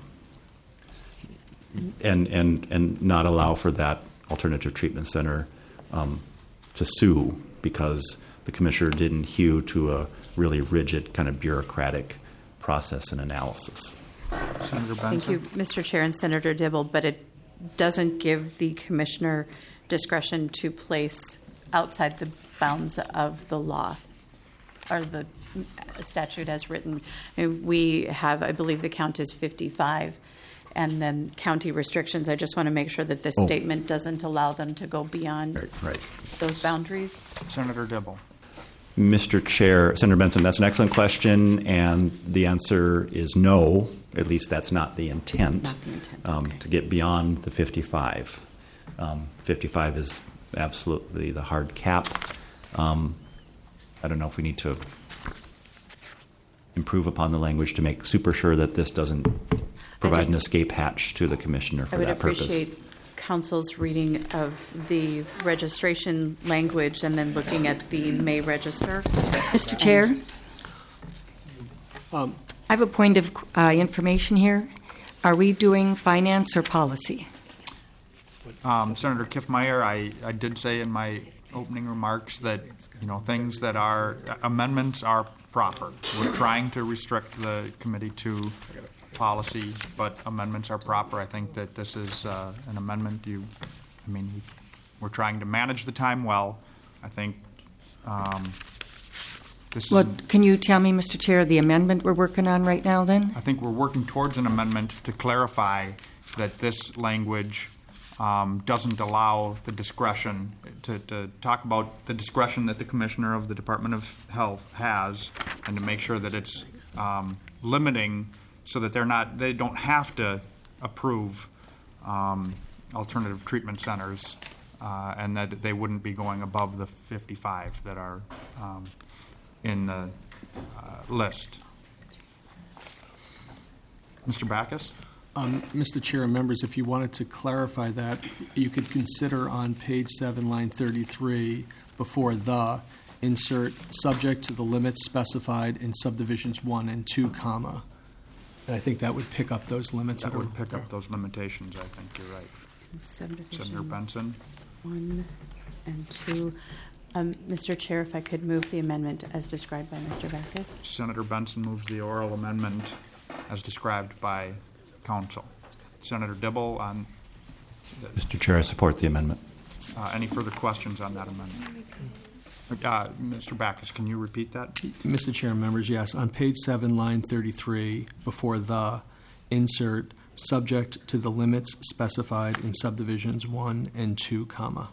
and not allow for that alternative treatment center to sue because the commissioner didn't hew to a really rigid kind of bureaucratic process and analysis. Senator Benson. Thank you, Mr. Chair and Senator Dibble, but it doesn't give the commissioner discretion to place outside the bounds of the law or the statute as written. We have, I believe the count is 55, and then county restrictions. I just want to make sure that this statement doesn't allow them to go beyond those boundaries. Senator Dibble. Mr. Chair, Senator Benson, that's an excellent question, and the answer is no. At least that's not the intent, Not the intent, to get beyond the 55. 55 is absolutely the hard cap. I don't know if we need to improve upon the language to make super sure that this doesn't provide an escape hatch to the commissioner for that purpose. I would appreciate council's reading of the registration language and then looking at the may register. Mr. Chair? I have a point of information here. Are we doing finance or policy? Senator Kiffmeyer, I did say in my opening remarks that things that are amendments are proper. We're trying to restrict the committee to policy, but amendments are proper. I think that this is an amendment. We're trying to manage the time well. I think this is. Can you tell me, Mr. Chair, the amendment we're working on right now then? I think we're working towards an amendment to clarify that this language doesn't allow the discretion to talk about the discretion that the commissioner of the Department of Health has, and to make sure that it's limiting so that they don't have to approve alternative treatment centers, and that they wouldn't be going above the 55 that are in the list. Mr. Backus? Mr. Chair and members, if you wanted to clarify that, you could consider on page 7, line 33, before the, insert subject to the limits specified in subdivisions 1 and 2, comma. And I think that would pick up those limits. That would pick up those limitations, I think you're right. Senator Benson? 1 and 2. Mr. Chair, if I could move the amendment as described by Mr. Backus. Senator Benson moves the oral amendment as described by council. Senator Dibble on. Mr. Chair, I support the amendment. Any further questions on that amendment? Mr. Backus, can you repeat that? Mr. Chair and members, yes. On page 7, line 33, before the, insert subject to the limits specified in subdivisions 1 and 2, comma.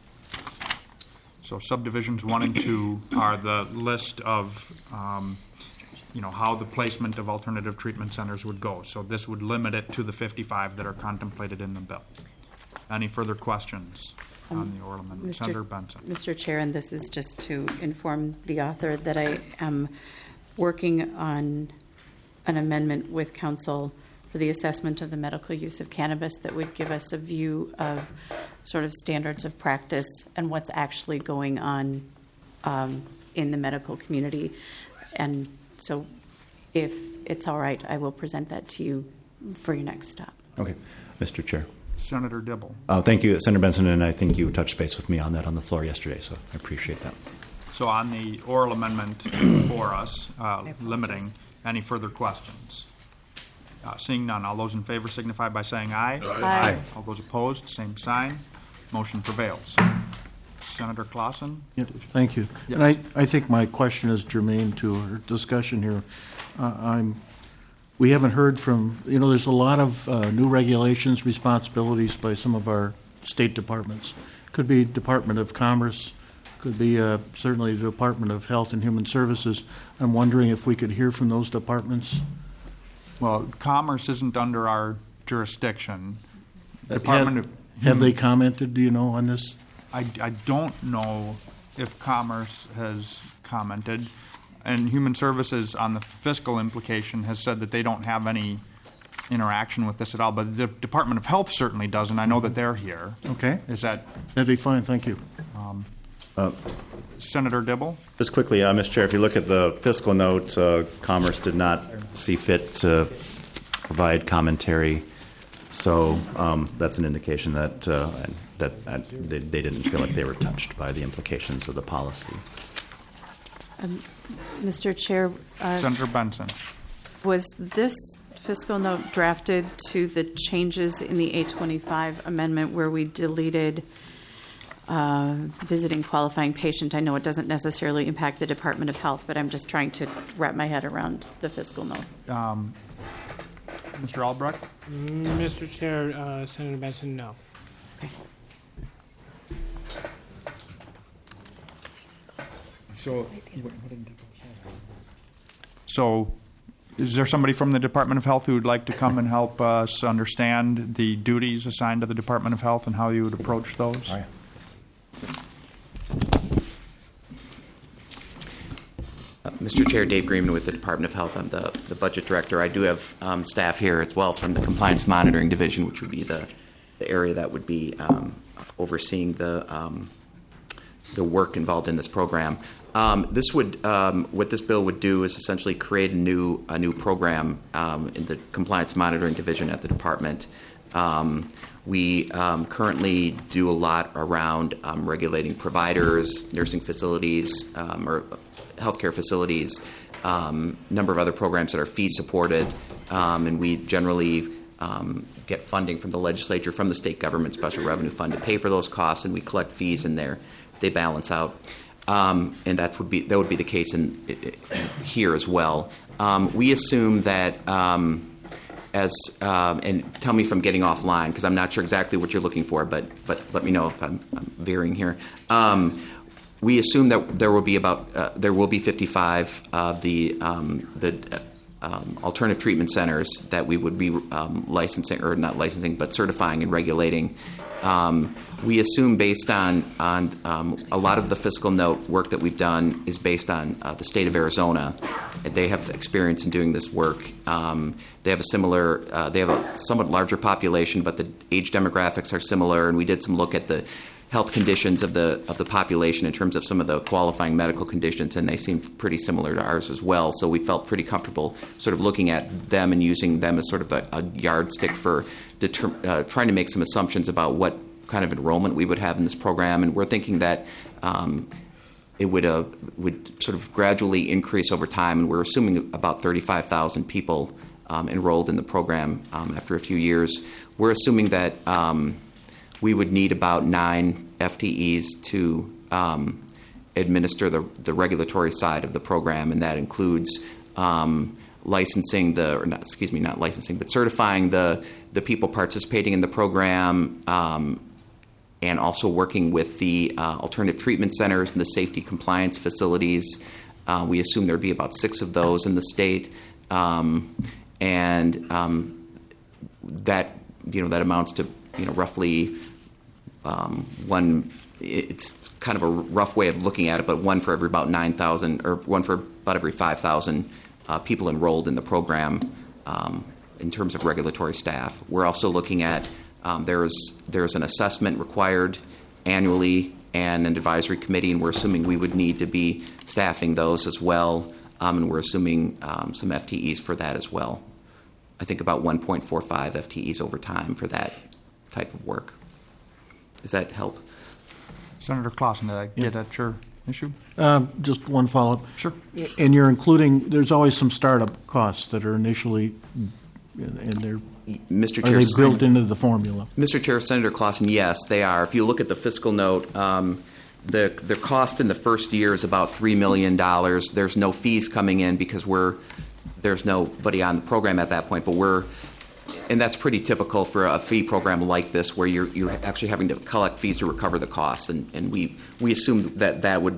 So subdivisions 1 and 2 are the list of how the placement of alternative treatment centers would go. So this would limit it to the 55 that are contemplated in the bill. Any further questions on the oral amendment? Senator Benson. Mr. Chair, and this is just to inform the author that I am working on an amendment with council for the assessment of the medical use of cannabis that would give us a view of sort of standards of practice and what's actually going on in the medical community. And so if it's all right, I will present that to you for your next stop. Okay. Mr. Chair. Senator Dibble. Thank you, Senator Benson, and I think you touched base with me on that on the floor yesterday, so I appreciate that. So on the oral amendment for us, limiting, any further questions? Seeing none, all those in favor signify by saying aye. Aye. All those opposed, same sign. Motion prevails. Senator Clausen? Yeah, thank you. Yes. And I think my question is germane to our discussion here. We haven't heard from, there's a lot of new regulations, responsibilities by some of our state departments. Could be Department of Commerce, could be certainly the Department of Health and Human Services. I'm wondering if we could hear from those departments Well, Commerce isn't under our jurisdiction. Department of Have they commented, do you know, on this? I don't know if Commerce has commented, and Human Services on the fiscal implication has said that they don't have any interaction with this at all, but the Department of Health certainly does, and I know that they're here. Okay. Is that That'd be fine, thank you. Senator Dibble? Just quickly, Mr. Chair, if you look at the fiscal note, Commerce did not see fit to provide commentary, so that's an indication that they didn't feel like they were touched by the implications of the policy. Mr. Chair, Senator Benson? was this fiscal note drafted to the changes in the 825 amendment where we deleted visiting qualifying patient? I know it doesn't necessarily impact the Department of Health, but I'm just trying to wrap my head around the fiscal note. Mr. Albrecht? Mr. Chair, Senator Benson, no. Okay. So, is there somebody from the Department of Health who would like to come and help us understand the duties assigned to the Department of Health and how you would approach those? Mr. Chair, Dave Greenman with the Department of Health. I'm the budget director. I do have staff here as well from the Compliance Monitoring Division, which would be the area that would be overseeing the work involved in this program. This would what this bill would do is essentially create a new program in the Compliance Monitoring Division at the department. We currently do a lot around regulating providers, nursing facilities, or healthcare facilities, number of other programs that are fee supported, and we generally get funding from the legislature, from the state government special revenue fund to pay for those costs, and we collect fees in there. They balance out, and that would be the case here as well. We assume that and tell me if I'm getting offline because I'm not sure exactly what you're looking for, but let me know if I'm veering here. We assume that there will be 55 of the alternative treatment centers that we would be licensing, or not licensing, but certifying and regulating. We assume based on a lot of the fiscal note work that we've done is based on the state of Arizona. They have experience in doing this work. They have a somewhat larger population, but the age demographics are similar, and we did some look at the health conditions of the population in terms of some of the qualifying medical conditions, and they seem pretty similar to ours as well. So we felt pretty comfortable sort of looking at them and using them as sort of a yardstick for trying to make some assumptions about what kind of enrollment we would have in this program. And we're thinking that it would sort of gradually increase over time, and we're assuming about 35,000 people enrolled in the program after a few years. We're assuming that we would need about 9 FTEs to administer the regulatory side of the program, and that includes certifying the people participating in the program, and also working with the alternative treatment centers and the safety compliance facilities. We assume there'd be about 6 of those in the state, and that amounts to roughly one. It's kind of a rough way of looking at it, but one for every about 9,000, or one for about every 5,000 people enrolled in the program in terms of regulatory staff. We're also looking at there's an assessment required annually and an advisory committee, and we're assuming we would need to be staffing those as well, and we're assuming some FTEs for that as well. I think about 1.45 FTEs over time for that type of work. Does that help? Senator Clausen, did I get at your issue? Just one follow-up. Sure. And you're including, there's always some startup costs that are initially, and they're, Mr. are Chair, they built into the formula? Mr. Chair, Senator Clausen, yes, they are. If you look at the fiscal note, the cost in the first year is about $3 million. There's no fees coming in because there's nobody on the program at that point, but and that's pretty typical for a fee program like this, where you're actually having to collect fees to recover the costs, and we assume that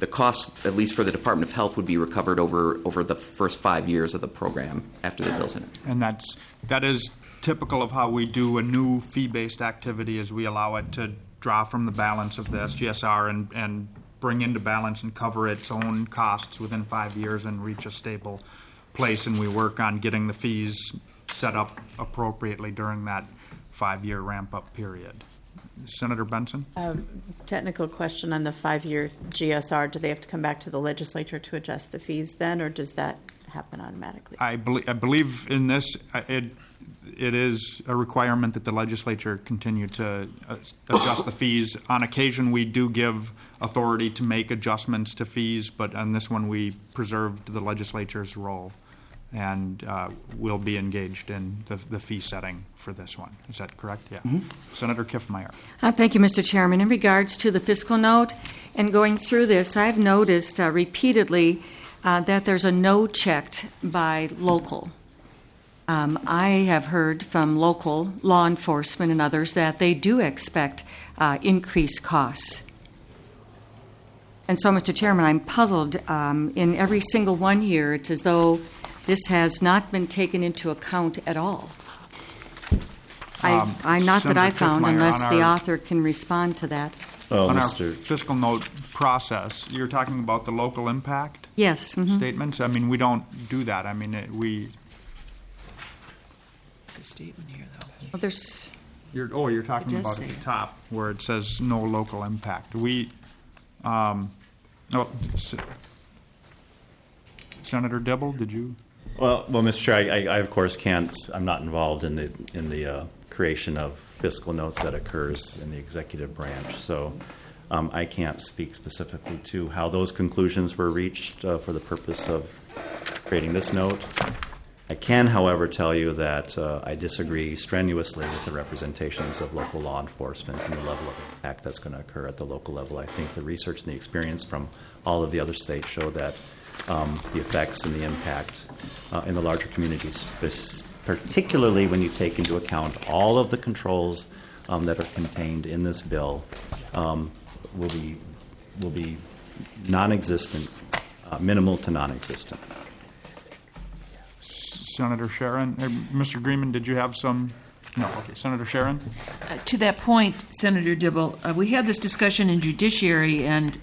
the cost, at least for the Department of Health, would be recovered over the first 5 years of the program after the bill's in it. And that is typical of how we do a new fee-based activity, is we allow it to draw from the balance of the SGSR and bring into balance and cover its own costs within 5 years and reach a stable place. And we work on getting the fees set up appropriately during that 5-year ramp-up period. Senator Benson? Technical question on the 5-year GSR. Do they have to come back to the legislature to adjust the fees then, or does that happen automatically? I believe in this, it is a requirement that the legislature continue to adjust the fees. On occasion, we do give authority to make adjustments to fees, but on this one, we preserved the legislature's role and will be engaged in the fee setting for this one. Is that correct? Yeah. Mm-hmm. Senator Kiffmeyer. Thank you, Mr. Chairman. In regards to the fiscal note and going through this, I've noticed repeatedly that there's a no checked by local. I have heard from local law enforcement and others that they do expect increased costs. And so, Mr. Chairman, I'm puzzled. In every single one here, it's as though this has not been taken into account at all. I'm not that I found, unless the author can respond to that. On our fiscal note process, you're talking about the local impact statements? I mean, we don't do that. I mean, It's a statement here, though. Well, there's... You're talking about at the top where it says no local impact. Senator Dibble, did you? Well, Mr. Chair, I of course can't. I'm not involved in the creation of fiscal notes that occurs in the executive branch, so I can't speak specifically to how those conclusions were reached for the purpose of creating this note. I can, however, tell you that I disagree strenuously with the representations of local law enforcement and the level of impact that's going to occur at the local level. I think the research and the experience from all of the other states show that the effects and the impact in the larger communities, particularly when you take into account all of the controls that are contained in this bill, will be non-existent, minimal to non-existent. Senator Sharon. Mr. Greenman, did you have some? No. Okay. Senator Sharon? To that point, Senator Dibble, we had this discussion in Judiciary, and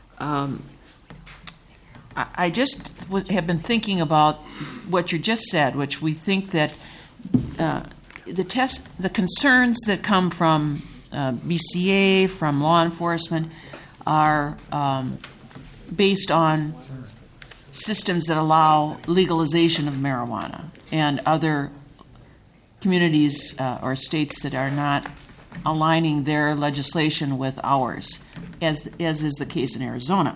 I just have been thinking about what you just said, which we think that the concerns that come from BCA, from law enforcement, are based on systems that allow legalization of marijuana, and other communities or states that are not aligning their legislation with ours, as is the case in Arizona.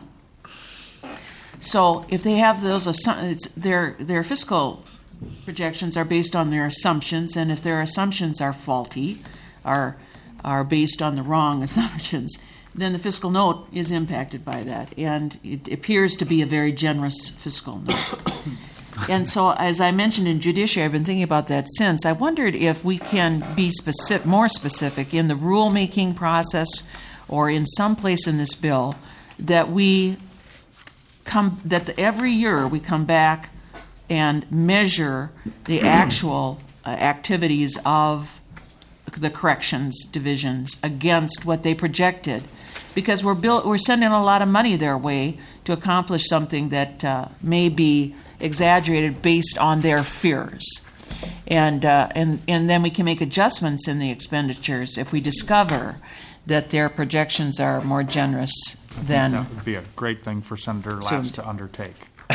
So if they have those, their fiscal projections are based on their assumptions, and if their assumptions are faulty, are based on the wrong assumptions, then the fiscal note is impacted by that, and it appears to be a very generous fiscal note. And so, as I mentioned in Judiciary, I've been thinking about that since. I wondered if we can be more specific in the rulemaking process or in some place in this bill that every year we come back and measure the actual activities of the corrections divisions against what they projected, because we're sending a lot of money their way to accomplish something that may be exaggerated based on their fears, and then we can make adjustments in the expenditures if we discover that their projections are more generous than. That would be a great thing for Senator Latz to undertake.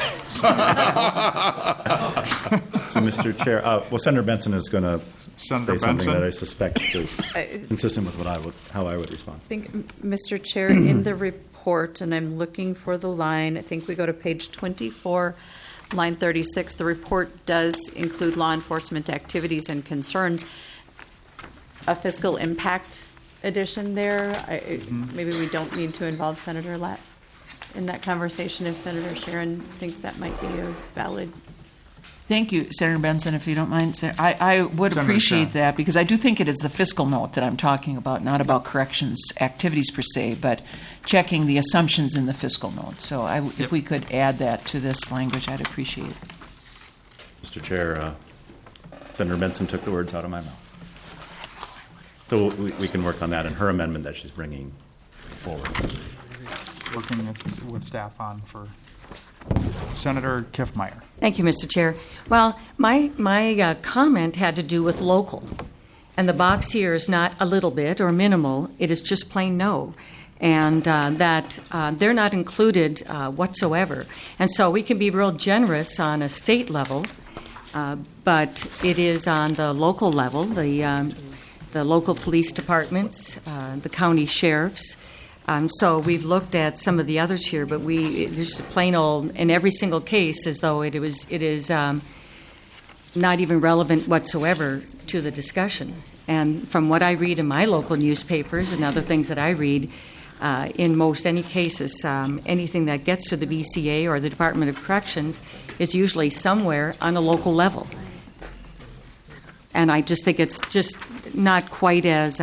So, Mr. Chair, Senator Benson is going to say something that I suspect is consistent with how I would respond. I think, Mr. Chair, in the report, and I'm looking for the line, I think we go to page 24, line 36. The report does include law enforcement activities and concerns. A fiscal impact addition there. Maybe we don't need to involve Senator Latz in that conversation if Senator Sharon thinks that might be a valid Thank you, Senator Benson, if you don't mind. I would Senator appreciate Sharon. that, because I do think it is the fiscal note that I'm talking about, not about corrections activities per se, but checking the assumptions in the fiscal note. So if we could add that to this language, I'd appreciate it. Mr. Chair, Senator Benson took the words out of my mouth. So we can work on that in her amendment that she's bringing forward. Working with staff on for Senator Kiffmeyer. Thank you, Mr. Chair. Well, my comment had to do with local. And the box here is not a little bit or minimal. It is just plain no. And that they're not included whatsoever. And so we can be real generous on a state level, but it is on the local level, the local police departments, the county sheriffs. So we've looked at some of the others here, but there's plain old, in every single case, as though it is not even relevant whatsoever to the discussion. And from what I read in my local newspapers and other things that I read, in most any cases, anything that gets to the BCA or the Department of Corrections is usually somewhere on a local level. And I just think it's just not quite as...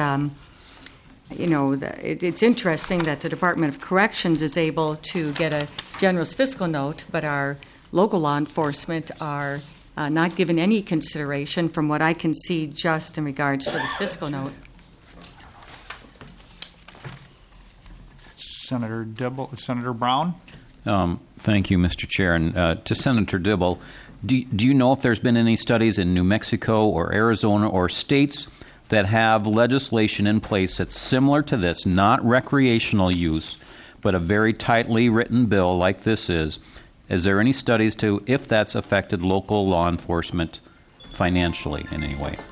it's interesting that the Department of Corrections is able to get a generous fiscal note, but our local law enforcement are not given any consideration from what I can see just in regards to this fiscal note. Senator Dibble, Senator Brown. Thank you, Mr. Chair. And to Senator Dibble, do you know if there's been any studies in New Mexico or Arizona or states that have legislation in place that's similar to this, not recreational use, but a very tightly written bill like this is? Is there any studies to if that's affected local law enforcement financially in any way?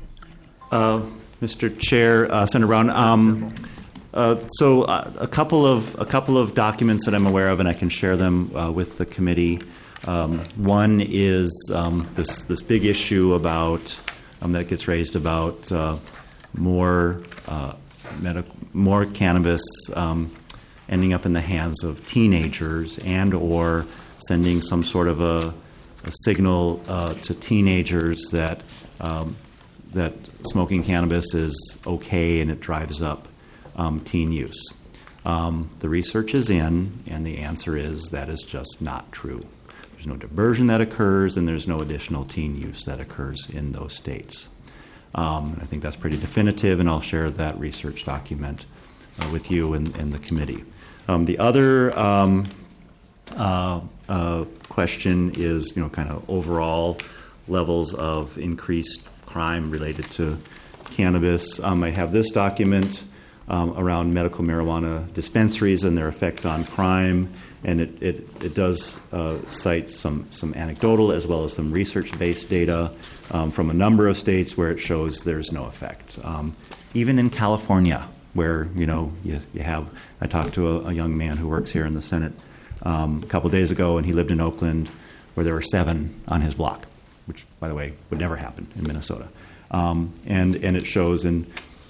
Mr. Chair, Senator Brown, so a couple of documents that I'm aware of, and I can share them with the committee. One is this big issue about that gets raised about more cannabis ending up in the hands of teenagers, and or sending some sort of a signal to teenagers that that smoking cannabis is okay and it drives up teen use. The research is in, and the answer is that is just not true. There's no diversion that occurs, and there's no additional teen use that occurs in those states. And I think that's pretty definitive, and I'll share that research document with you and the committee. The other question is, kind of overall levels of increased crime related to cannabis. I have this document around medical marijuana dispensaries and their effect on crime, and it does cite some anecdotal as well as some research-based data from a number of states where it shows there's no effect. Even in California, where you have, I talked to a young man who works here in the Senate a couple days ago, and he lived in Oakland, where there were 7 on his block, which, by the way, would never happen in Minnesota. And it shows in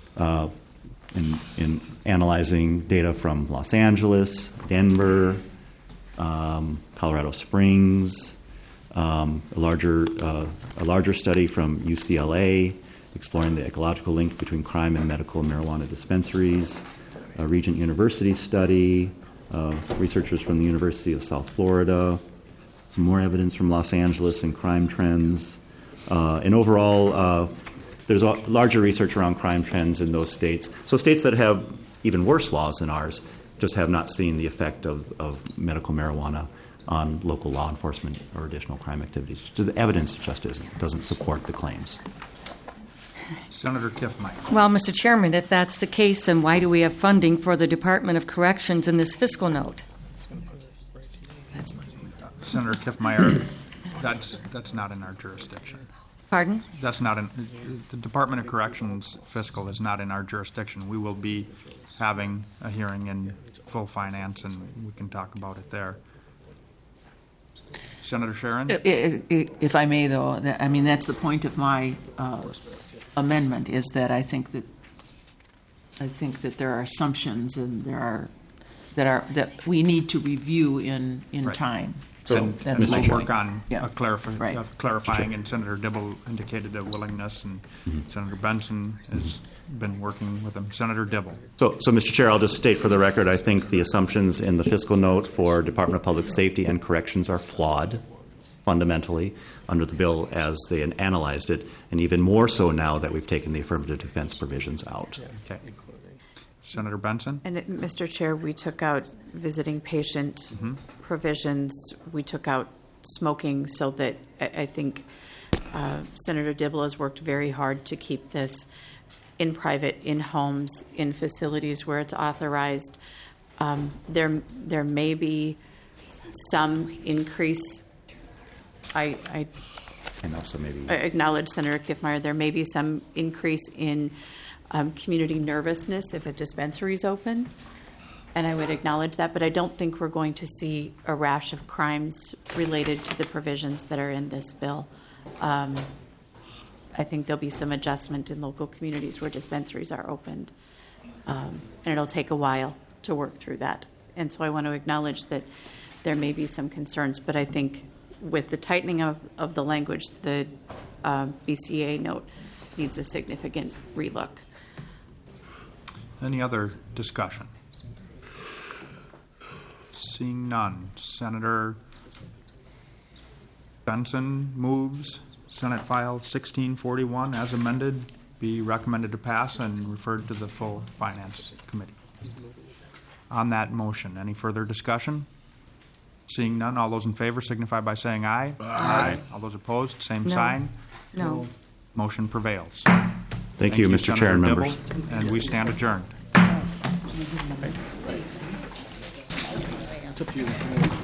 analyzing data from Los Angeles, Denver, Colorado Springs, a larger study from UCLA exploring the ecological link between crime and medical marijuana dispensaries, a Regent University study, researchers from the University of South Florida, some more evidence from Los Angeles and crime trends. And overall, there's larger research around crime trends in those states. So states that have even worse laws than ours just have not seen the effect of medical marijuana on local law enforcement or additional crime activities. The evidence just doesn't support the claims. Senator Kiffmeyer. Well, Mr. Chairman, if that's the case, then why do we have funding for the Department of Corrections in this fiscal note? Senator Kiffmeyer, that's not in our jurisdiction. Pardon? That's not in the Department of Corrections fiscal is not in our jurisdiction. We will be having a hearing in full finance, and we can talk about it there. Senator Sharon? If I may, though, that's the point of my amendment, is that I think that there are assumptions and that we need to review in Right. time. that's my we'll point. work on Yeah. Right. clarifying, and Senator Dibble indicated a willingness, and Senator Benson has been working with him. Senator Dibble. So, Mr. Chair, I'll just state for the record, I think the assumptions in the fiscal note for Department of Public Safety and Corrections are flawed, fundamentally, under the bill as they analyzed it, and even more so now that we've taken the affirmative defense provisions out. Okay. Senator Benson? And Mr. Chair, we took out visiting patient provisions. We took out smoking, so that I think Senator Dibble has worked very hard to keep this in private, in homes, in facilities where it's authorized. There may be some increase. I And also maybe acknowledge Senator Kiffmeyer. There may be some increase in community nervousness if a dispensary is open, and I would acknowledge that, but I don't think we're going to see a rash of crimes related to the provisions that are in this bill. I think there'll be some adjustment in local communities where dispensaries are opened, and it'll take a while to work through that. And so I want to acknowledge that there may be some concerns, but I think with the tightening of the language, the BCA note needs a significant relook. Any other discussion? Seeing none. Senator Benson moves Senate File 1641 as amended be recommended to pass and referred to the full Finance Committee. On that motion, any further discussion? Seeing none, all those in favor signify by saying aye. Aye. All those opposed, same sign. No. Motion prevails. Thank you, Mr. Chair and Senator members. Dibble, and we stand adjourned. It's up to you.